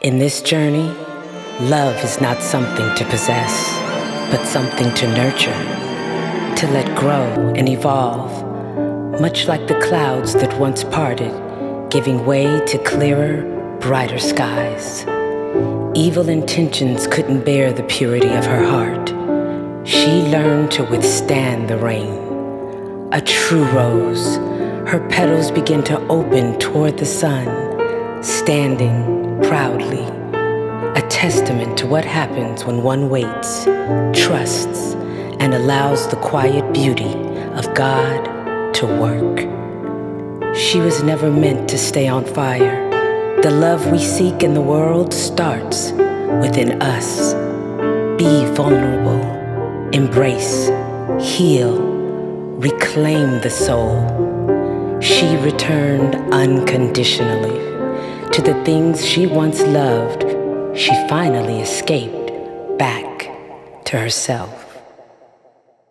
In this journey, love is not something to possess, but something to nurture, to let grow and evolve, much like the clouds that once parted, giving way to clearer, brighter skies. Evil intentions couldn't bear the purity of her heart. She learned to withstand the rain. A true rose, her petals begin to open toward the sun, standing proudly, a testament to what happens when one waits, trusts, and allows the quiet beauty of God to work. She was never meant to stay on fire. The love we seek in the world starts within us. Be vulnerable, embrace, heal, reclaim the soul. She returned unconditionally to the things she once loved. She finally escaped back to herself.